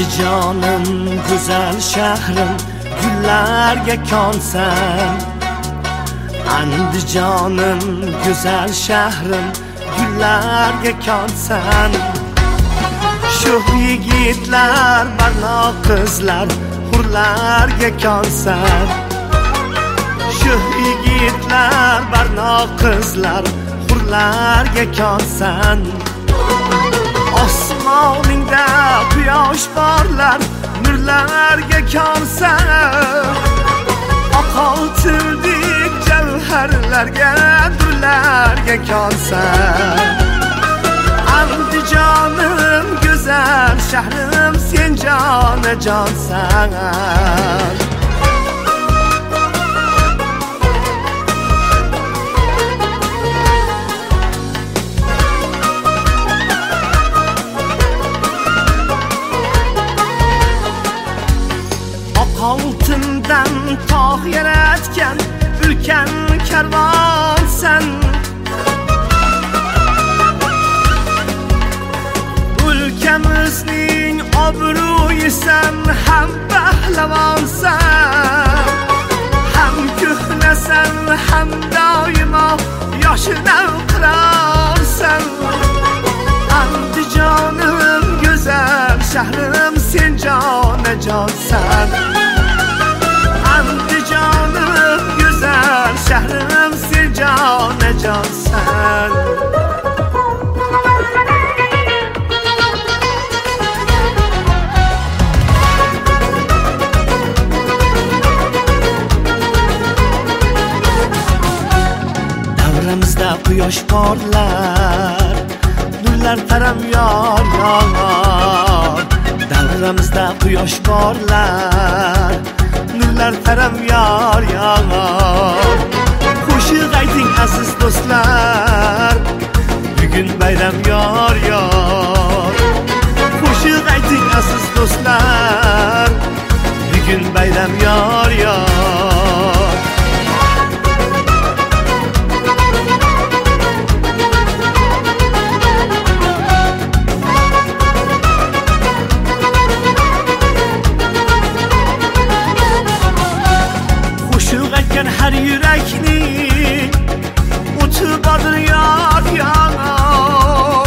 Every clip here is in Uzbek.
Andijonim go'zal shahrim, gullarga konsan. Andijonim go'zal shahrim, gullarga konsan. Shu yigitlar, barnoq qizlar, hurlarga konsan. Shu yigitlar, barnoq qizlar, hurlarga konsan. Osmoningda quyosh porlar, nurlarga konsan. Oqoltindek javharlarga, durlarga konsan. Andijonim go'zal shahrim, sen jonajonsan. Oltindan tog' yaratgan ulkan karvonsan. Ulkamizning obro'yisan, ham pahlavonsan. Ham ko'hnasan, ham doimo yoshdan qirolsan. Andijonim go'zal shahrim, sen jonajonsan. Andijonim go'zal shahrim, sen jonajonsan. Davramizda quyosh porlar, nurlar taram yor yor. Davramizda quyosh porlar, nurlar taram yor yor. Qo'shiq ayting aziz do'stlar, bugun bayram yor yor. Qo'shiq ayting aziz do'stlar, bugun bayram yor yor. Her yürekning o'ti bordir yor yor.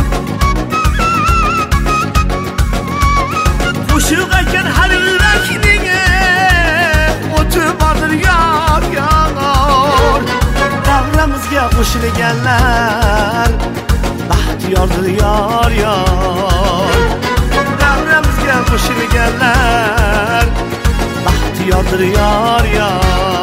Qo'shiq aytgan har yurakning o'ti bordir yor yor. Davramizga qo'shilganlar baxtiyordir yor yor. Davramizga qo'shilganlar baxtiyordir yor yor.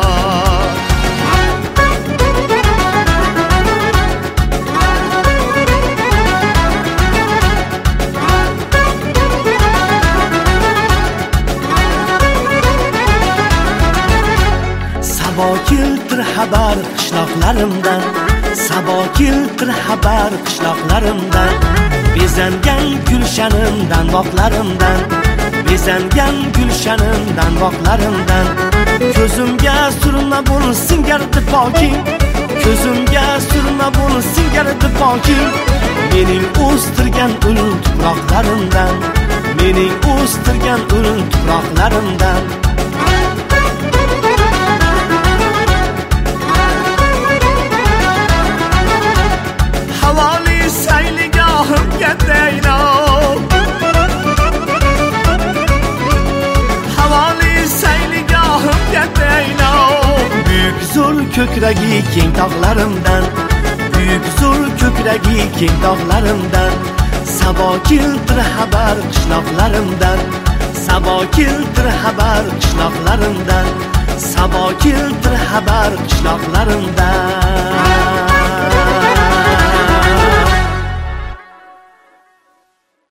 Sabo keltir xabar qishloqlarimdan, sabo keltir xabar qishloqlarimdan. Bezangan gulshanimdan, bog'larimdan, bezangan gulshanimdan, bog'larimdan. Ko'zimga surma bo'lsin gardi poking, ko'zimga surma bo'lsin gardi poking. Mening o'stirgan ul tuproqlarimdan, mening o'stirgan ul tuproqlarimdan. Havoli sayligohimga deyno, havoli sayligohimga deyno. Buyuk zo'r ko'kragi keng tog'larimdan, buyuk zo'r ko'kragi keng tog'larimdan. Sabo keltir xabar qishloqlarimdan, sabo keltir xabar qishloqlarimdan, sabo keltir xabar qishloqlarimdan.